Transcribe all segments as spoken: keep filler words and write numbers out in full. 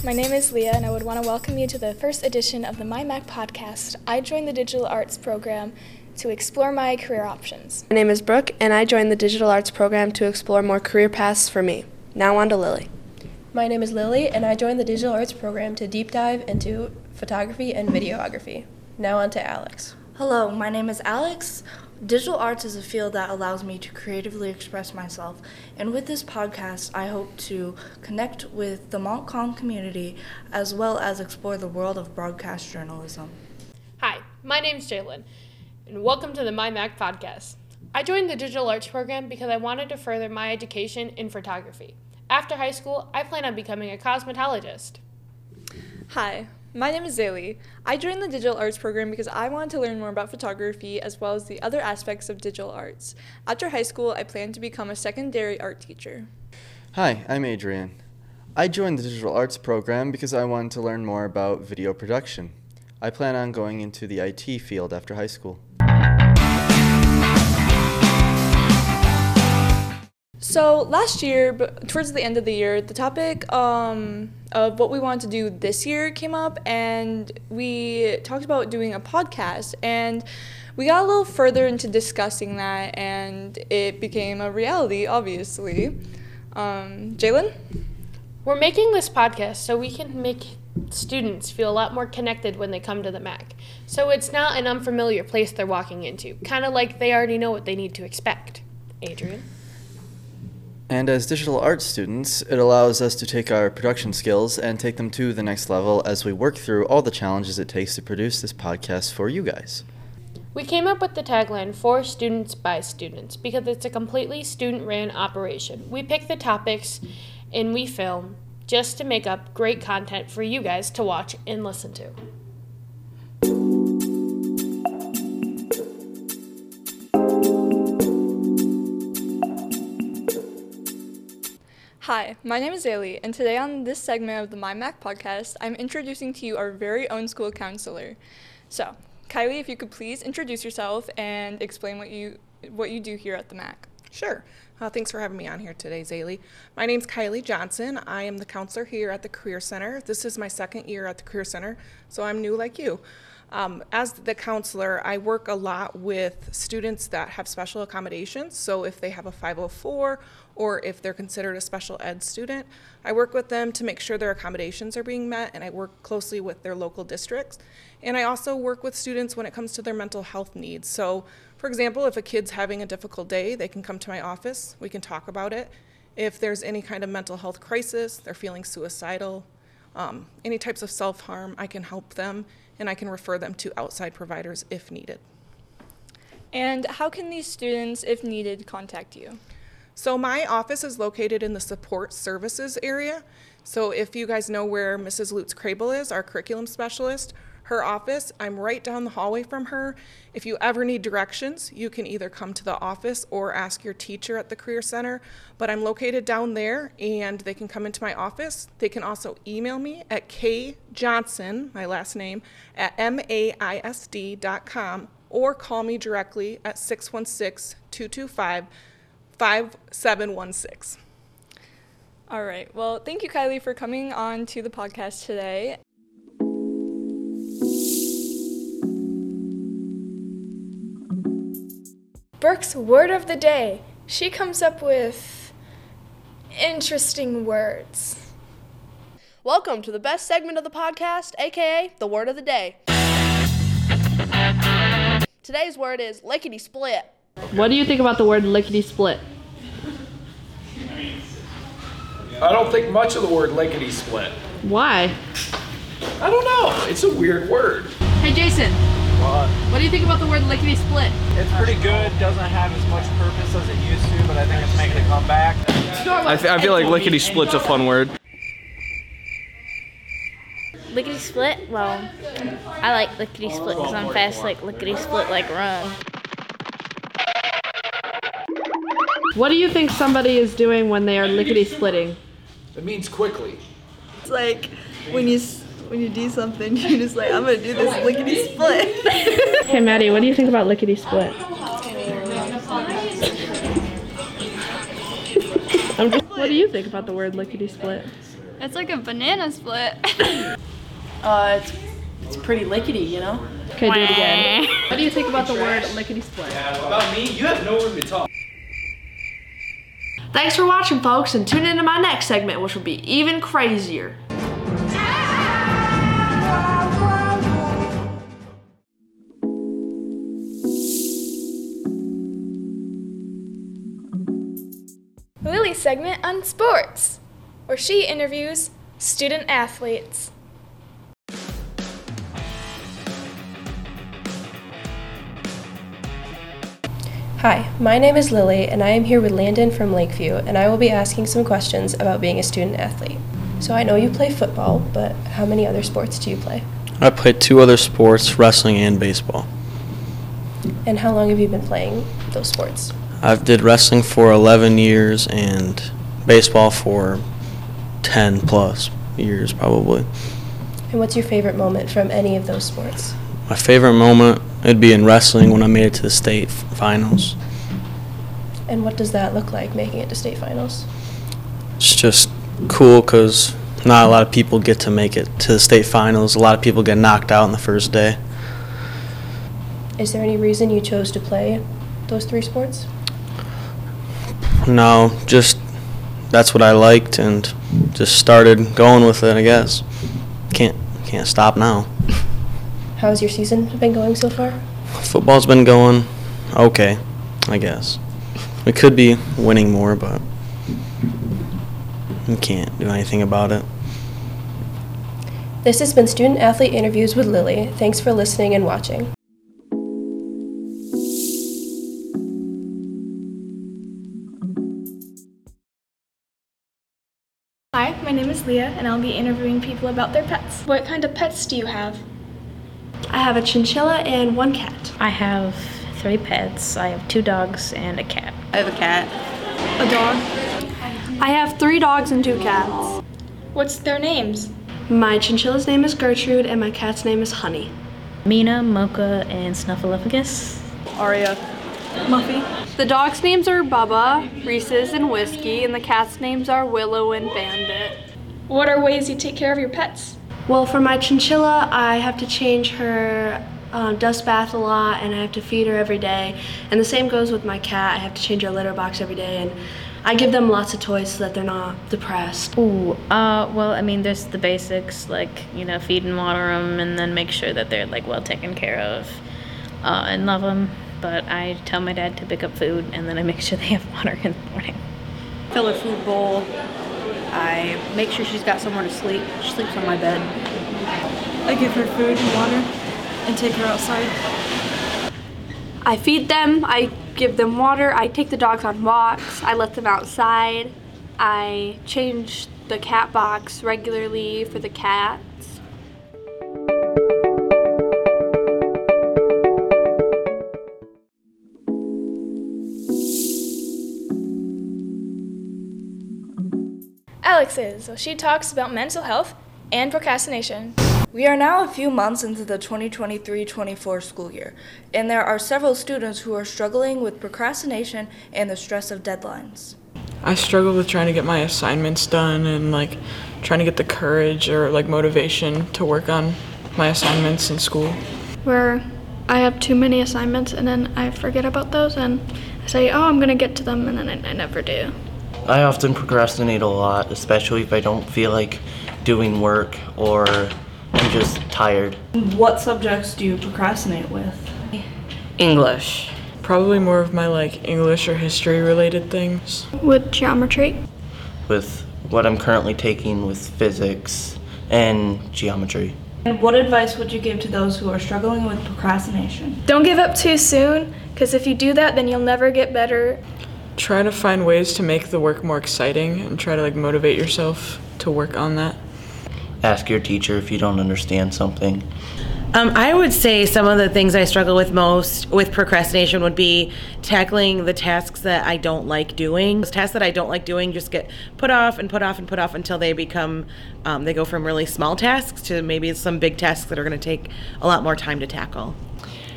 my name is Leah, and I would want to welcome you to the first edition of the MyMac podcast. I joined the digital arts program to explore my career options. My name is Brooke, and I joined the digital arts program to explore more career paths for me. Now on to Lily. My name is Lily, and I joined the digital arts program to deep dive into photography and videography. Now on to Alex. Hello, my name is Alex. Digital arts is a field that allows me to creatively express myself, and with this podcast, I hope to connect with the Montcalm community as well as explore the world of broadcast journalism. Hi, my name's Jalen, and welcome to the MyMac podcast. I joined the digital arts program because I wanted to further my education in photography. After high school, I plan on becoming a cosmetologist. Hi, my name is Zaylee. I joined the digital arts program because I wanted to learn more about photography as well as the other aspects of digital arts. After high school, I plan to become a secondary art teacher. Hi, I'm Adrian. I joined the digital arts program because I wanted to learn more about video production. I plan on going into the I T field after high school. So last year, but towards the end of the year, the topic um, of what we wanted to do this year came up, and we talked about doing a podcast, and we got a little further into discussing that, and it became a reality, obviously. Um, Jalen? We're making this podcast so we can make students feel a lot more connected when they come to the Mac. So it's not an unfamiliar place they're walking into, kind of like they already know what they need to expect. Adrian? And as digital arts students, it allows us to take our production skills and take them to the next level as we work through all the challenges it takes to produce this podcast for you guys. We came up with the tagline, for students by students, because it's a completely student-ran operation. We pick the topics and we film just to make up great content for you guys to watch and listen to. Hi, my name is Zaylee, and today on this segment of the MyMac podcast, I'm introducing to you our very own school counselor. So, Kylie, if you could please introduce yourself and explain what you what you do here at the Mac. Sure. Uh, thanks for having me on here today, Zaylee. My name's Kylie Johnson. I am the counselor here at the Career Center. This is my second year at the Career Center, so I'm new like you. Um, as the counselor, I work a lot with students that have special accommodations. So if they have a five oh four or if they're considered a special ed student, I work with them to make sure their accommodations are being met, and I work closely with their local districts. And I also work with students when it comes to their mental health needs. So for example, if a kid's having a difficult day, they can come to my office, we can talk about it. If there's any kind of mental health crisis, they're feeling suicidal, um, any types of self-harm, I can help them, and I can refer them to outside providers if needed. And how can these students, if needed, contact you? So my office is located in the support services area. So if you guys know where Missus Lutz-Krabel is, our curriculum specialist, her office, I'm right down the hallway from her. If you ever need directions, you can either come to the office or ask your teacher at the Career Center, but I'm located down there and they can come into my office. They can also email me at kjohnson, my last name, at maisd dot com or call me directly at six one six, two two five, five seven one six. All right. Well, thank you, Kylie, for coming on to the podcast today. Brooke's word of the day. She comes up with interesting words. Welcome to the best segment of the podcast, aka the word of the day. Today's word is lickety-split. What do you think about the word lickety-split? I don't think much of the word lickety-split. Why? I don't know. It's a weird word. Hey, Jason. What? What do you think about the word lickety-split? It's pretty good. Doesn't have as much purpose as it used to, but I think it's making a comeback. I, f- I feel like lickety-split's a fun word. Lickety-split? Well, I like lickety-split because I'm fast like lickety-split like run. What do you think somebody is doing when they are lickety-splitting? It means quickly. It's like when you when you do something, you're just like, I'm gonna do this lickety-split. Hey, Maddie, what do you think about lickety-split? I'm just, what do you think about the word lickety-split? It's like a banana split. Uh, it's, it's pretty lickety, you know? Can I do it again? What do you think about the word lickety split? About me, you have no room to talk. Thanks for watching, folks, and tune in to my next segment, which will be even crazier. Lily's segment on sports, where she interviews student athletes. Hi, my name is Lily, and I am here with Landon from Lakeview, and I will be asking some questions about being a student athlete. So I know you play football, but how many other sports do you play? I play two other sports, wrestling and baseball. And how long have you been playing those sports? I've did wrestling for eleven years and baseball for ten plus years probably. And what's your favorite moment from any of those sports? My favorite moment would be in wrestling when I made it to the state finals. And what does that look like, making it to state finals? It's just cool because not a lot of people get to make it to the state finals. A lot of people get knocked out in the first day. Is there any reason you chose to play those three sports? No, just that's what I liked and just started going with it, I guess. Can't can't stop now. How's your season been going so far? Football's been going okay, I guess. We could be winning more, but we can't do anything about it. This has been Student Athlete Interviews with Lily. Thanks for listening and watching. Hi, my name is Leah, and I'll be interviewing people about their pets. What kind of pets do you have? I have a chinchilla and one cat. I have three pets. I have two dogs and a cat. I have a cat. A dog? I have three dogs and two cats. What's their names? My chinchilla's name is Gertrude, and my cat's name is Honey. Mina, Mocha, and Snuffleupagus. Aria. Muffy. The dogs' names are Bubba, Reese's, and Whiskey, and the cats' names are Willow and Bandit. What are ways you take care of your pets? Well, for my chinchilla, I have to change her uh, dust bath a lot, and I have to feed her every day. And the same goes with my cat. I have to change her litter box every day, and I give them lots of toys so that they're not depressed. Ooh, uh, well, I mean, there's the basics, like, you know, feed and water them, and then make sure that they're, like, well taken care of uh, and love them. But I tell my dad to pick up food, and then I make sure they have water in the morning. Fill her food bowl. I make sure she's got somewhere to sleep. She sleeps on my bed. I give her food and water and take her outside. I feed them, I give them water, I take the dogs on walks, I let them outside, I change the cat box regularly for the cats. Alex is, so she talks about mental health and procrastination. We are now a few months into the twenty twenty-three twenty-four school year, and there are several students who are struggling with procrastination and the stress of deadlines. I struggle with trying to get my assignments done and like trying to get the courage or like motivation to work on my assignments in school. Where I have too many assignments and then I forget about those and I say, oh, I'm gonna get to them, and then I, I never do. I often procrastinate a lot, especially if I don't feel like doing work or I'm just tired. What subjects do you procrastinate with? English. Probably more of my like English or history related things. With geometry. With what I'm currently taking with physics and geometry. And what advice would you give to those who are struggling with procrastination? Don't give up too soon, because if you do that, then you'll never get better. Try to find ways to make the work more exciting and try to like motivate yourself to work on that. Ask your teacher if you don't understand something. Um, I would say some of the things I struggle with most with procrastination would be tackling the tasks that I don't like doing. Those tasks that I don't like doing just get put off and put off and put off until they become, um, they go from really small tasks to maybe some big tasks that are going to take a lot more time to tackle.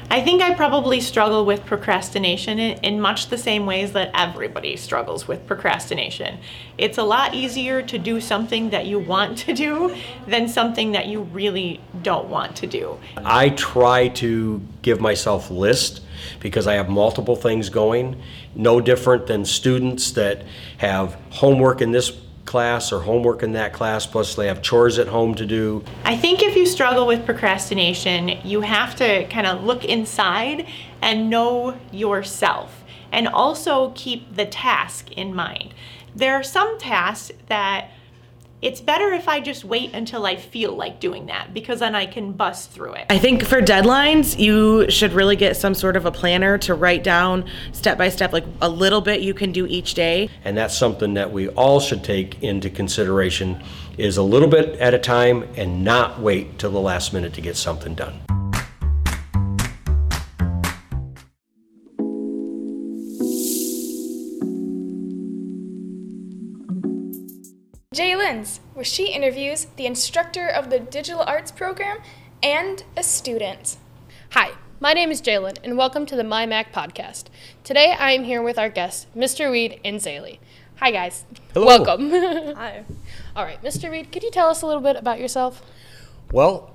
I think I probably struggle with procrastination in, in much the same ways that everybody struggles with procrastination. It's a lot easier to do something that you want to do than something that you really don't want to do. I try to give myself lists because I have multiple things going, no different than students that have homework in this class or homework in that class, plus they have chores at home to do. I think if you struggle with procrastination, you have to kind of look inside and know yourself, and also keep the task in mind. There are some tasks that it's better if I just wait until I feel like doing that, because then I can bust through it. I think for deadlines, you should really get some sort of a planner to write down step by step, like a little bit you can do each day. And that's something that we all should take into consideration, is a little bit at a time and not wait till the last minute to get something done. Jay Lenz, where she interviews the instructor of the digital arts program and a student. Hi, my name is Jalen, and welcome to the My Mac podcast. Today I am here with our guests, Mister Reed and Zaylee. Hi, guys. Hello. Welcome. Hi. All right, Mister Reed, could you tell us a little bit about yourself? Well,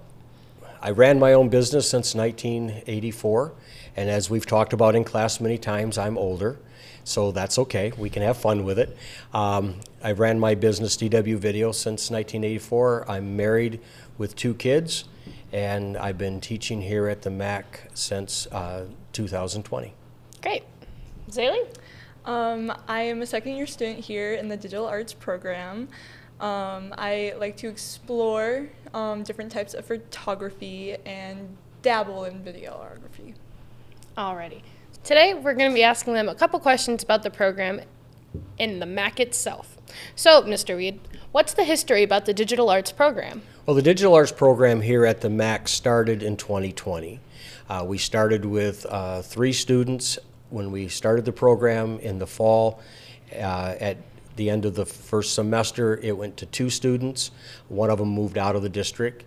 I ran my own business since nineteen eighty-four, and as we've talked about in class many times, I'm older. So that's okay, we can have fun with it. Um, I ran my business, D W Video, since nineteen eighty-four. I'm married with two kids, and I've been teaching here at the M A C since uh, two thousand twenty. Great. Zaylee? Um, I am a second year student here in the digital arts program. Um, I like to explore um, different types of photography and dabble in videography. Alrighty. Today, we're going to be asking them a couple questions about the program and the M A C itself. So, Mister Reed, what's the history about the digital arts program? Well, the digital arts program here at the M A C started in twenty twenty. Uh, we started with uh, three students when we started the program in the fall. Uh, at the end of the first semester, it went to two students. One of them moved out of the district.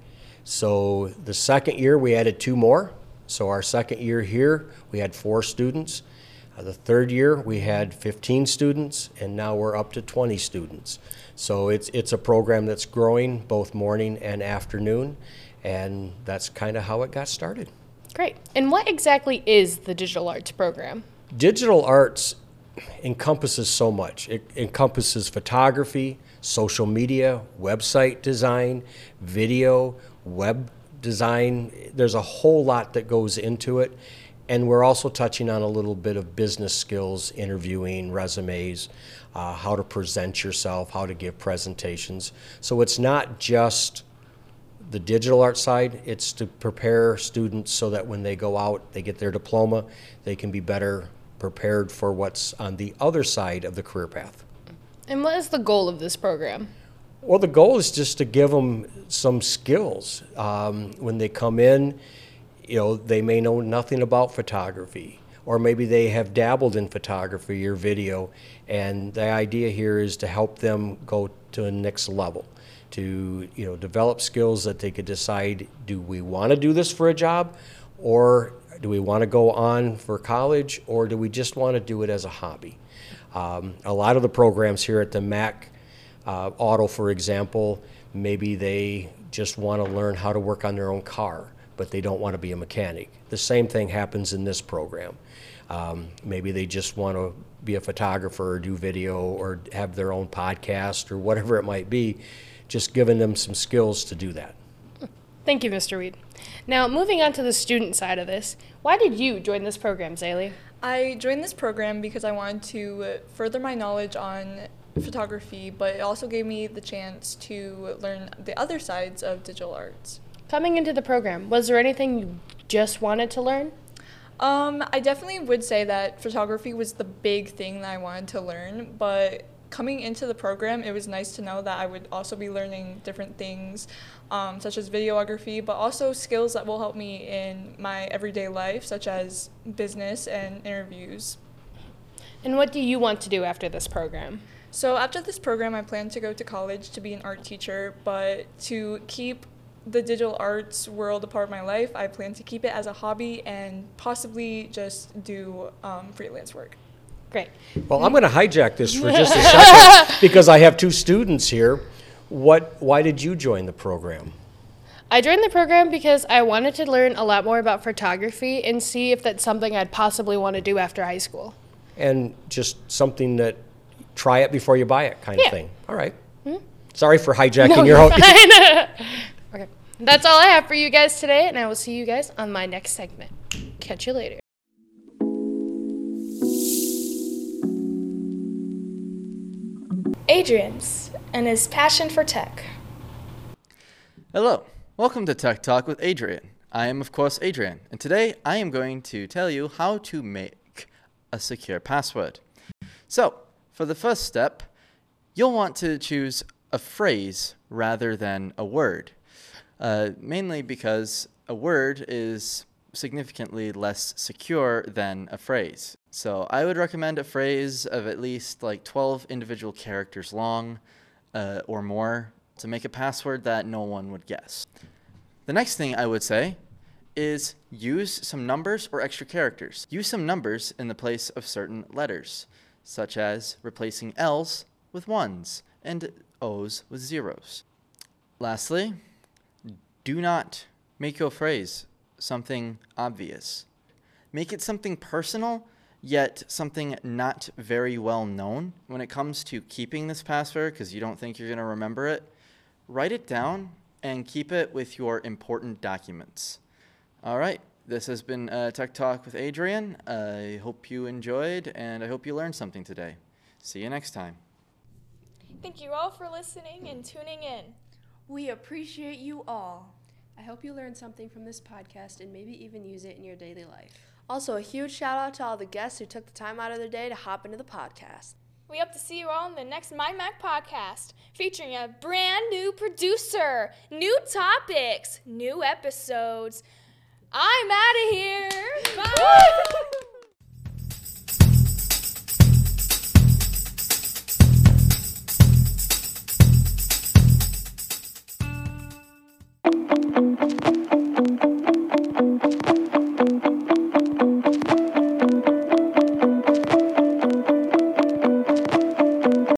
So the second year, we added two more. So our second year here, we had four students. Uh, the third year, we had fifteen students, and now we're up to twenty students. So it's it's a program that's growing both morning and afternoon, and that's kind of how it got started. Great. And what exactly is the digital arts program? Digital arts encompasses so much. It encompasses photography, social media, website design, video, web design. There's a whole lot that goes into it, and we're also touching on a little bit of business skills, interviewing, resumes, uh, how to present yourself, how to give presentations. So it's not just the digital art side, it's to prepare students so that when they go out, they get their diploma, they can be better prepared for what's on the other side of the career path. And what is the goal of this program? Well, the goal is just to give them some skills. Um, when they come in, you know, they may know nothing about photography, or maybe they have dabbled in photography or video, and the idea here is to help them go to the next level, to, you know, develop skills that they could decide, do we want to do this for a job, or do we want to go on for college, or do we just want to do it as a hobby? Um, a lot of the programs here at the M A C, Uh, auto, for example, maybe they just want to learn how to work on their own car, but they don't want to be a mechanic. The same thing happens in this program. Um, maybe they just want to be a photographer or do video or have their own podcast or whatever it might be, just giving them some skills to do that. Thank you, Mister Reed. Now, moving on to the student side of this, why did you join this program, Zaylee? I joined this program because I wanted to further my knowledge on photography, but it also gave me the chance to learn the other sides of digital arts. Coming into the program, was there anything you just wanted to learn? Um, I definitely would say that photography was the big thing that I wanted to learn, but coming into the program, it was nice to know that I would also be learning different things, um, such as videography, but also skills that will help me in my everyday life, such as business and interviews. And what do you want to do after this program? So after this program, I plan to go to college to be an art teacher, but to keep the digital arts world a part of my life. I plan to keep it as a hobby and possibly just do um, freelance work. Great. Well, I'm going to hijack this for just a second because I have two students here. What? Why did you join the program? I joined the program because I wanted to learn a lot more about photography and see if that's something I'd possibly want to do after high school. And just something that, try it before you buy it kind Yeah. of thing. All right. Hmm? Sorry for hijacking No, your you're whole... fine. Okay. That's all I have for you guys today, and I will see you guys on my next segment. Catch you later. Adrian's and his passion for tech. Hello, welcome to Tech Talk with Adrian. I am, of course, Adrian, and today I am going to tell you how to make a secure password. So, for the first step, you'll want to choose a phrase rather than a word, uh, mainly because a word is significantly less secure than a phrase. So I would recommend a phrase of at least like twelve individual characters long uh, or more to make a password that no one would guess. The next thing I would say is use some numbers or extra characters. Use some numbers in the place of certain letters, such as replacing L's with ones and O's with zeros. Lastly, do not make your phrase something obvious. Make it something personal, yet something not very well known. When it comes to keeping this password, because you don't think you're going to remember it, write it down and keep it with your important documents. All right, this has been uh, Tech Talk with Adrian. I hope you enjoyed, and I hope you learned something today. See you next time. Thank you all for listening and tuning in. We appreciate you all. I hope you learned something from this podcast and maybe even use it in your daily life. Also, a huge shout out to all the guests who took the time out of their day to hop into the podcast. We hope to see you all in the next My Mac podcast, featuring a brand new producer, new topics, new episodes. I'm out of here. Bye.